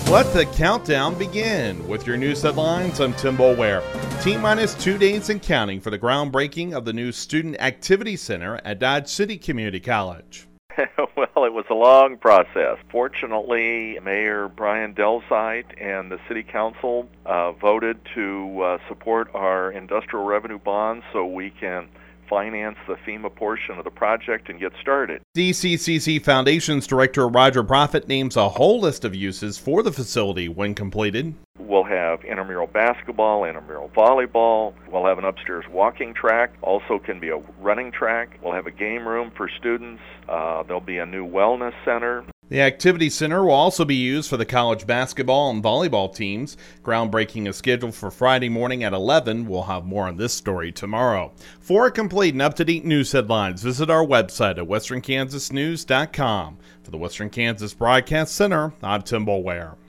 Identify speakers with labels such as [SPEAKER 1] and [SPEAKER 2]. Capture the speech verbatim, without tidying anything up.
[SPEAKER 1] Let the countdown begin. With your news headlines, I'm Tim Boulware. T-minus two days and counting for the groundbreaking of the new Student Activity Center at Dodge City Community College.
[SPEAKER 2] Well, it was a long process. Fortunately, Mayor Brian Delzite and the City Council uh, voted to uh, support our industrial revenue bonds so we can finance the FEMA portion of the project and get started.
[SPEAKER 1] D C C C Foundation's Director Roger Profit names a whole list of uses for the facility when completed.
[SPEAKER 2] We'll have intramural basketball, intramural volleyball. We'll have an upstairs walking track. Also can be a running track. We'll have a game room for students. Uh, there'll be a new wellness center.
[SPEAKER 1] The Activity Center will also be used for the college basketball and volleyball teams. Groundbreaking is scheduled for Friday morning at eleven. We'll have more on this story tomorrow. For complete and up-to-date news headlines, visit our website at western kansas news dot com. For the Western Kansas Broadcast Center, I'm Tim Boulware.